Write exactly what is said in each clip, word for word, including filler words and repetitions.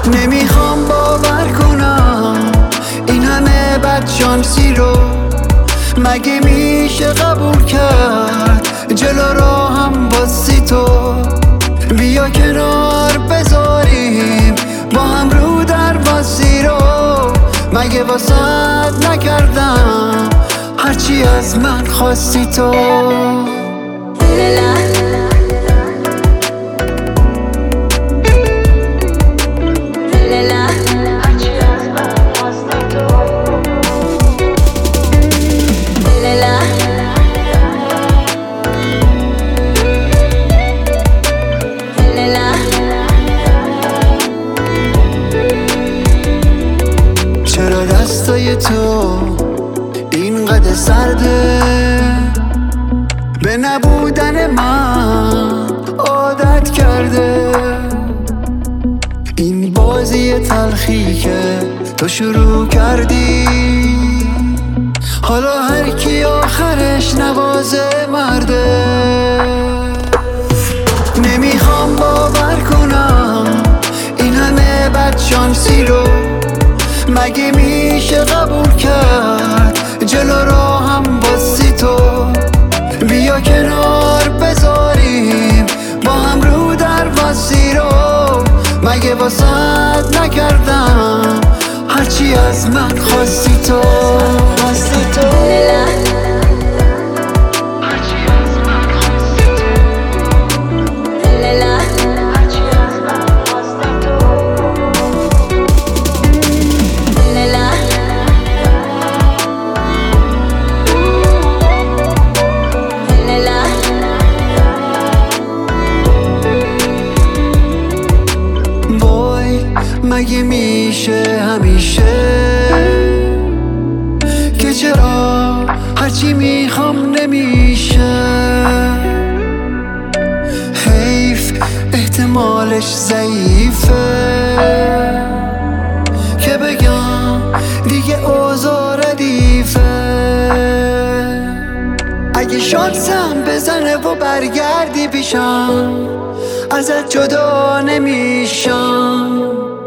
نمیخوام باور کنم این همه بدشانسی رو مگه میشه قبول کرد. جلو راهم باسی تو، بیا کنار بذاریم با هم رو در واسی رو. مگه واسط نکردم هرچی از من خواستی تو. چرا دستای تو اینقدر سرده، به نبودن من عادت کرده. این بازی تلخی که تو شروع کردی، حالا هر کی آخرش نوازه مرده. نمیخوام باور کنم این همه بدشانسی رو مگه میشه قبول کرد. جلو راهم باسی تو، بیا کنار بذاریم با هم رو در واسی رو. مگه واسط نکردم هرچی از من خواستی تو. خواستی تو مگه میشه همیشه که چرا هرچی میخوام نمیشه. حیف احتمالش ضعیفه که بگم دیگه اوضاع ردیفه. اگه شانسم بزنه و برگردی پیشم ازت جدا نمیشم.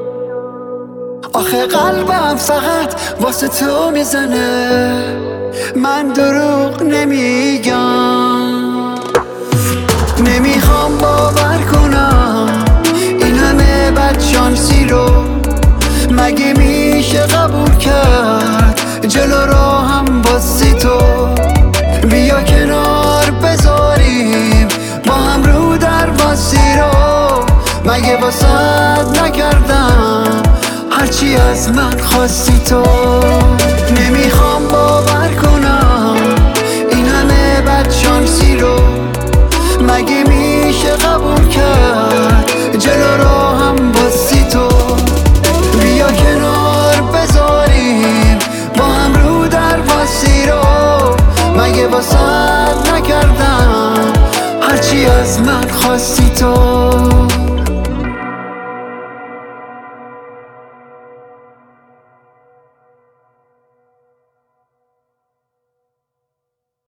آخه قلبم فقط واسه تو میزنه، من دروغ نمیگم. نمیخوام باور کنم این همه بدشانسی رو مگه میشه قبول کرد. جلو راهم باسی تو، بیا کنار بذاریم با هم رو در واسی رو. مگه واسط نکردم هرچی از من خواستی تو. نمیخوام باور کنم این همه بدشانسی رو مگه میشه قبول کرد. جلو راهم باسی تو، بیا کنار بذاریم با هم رو در واسی رو. مگه واسط نکردم هرچی از من خواستی تو.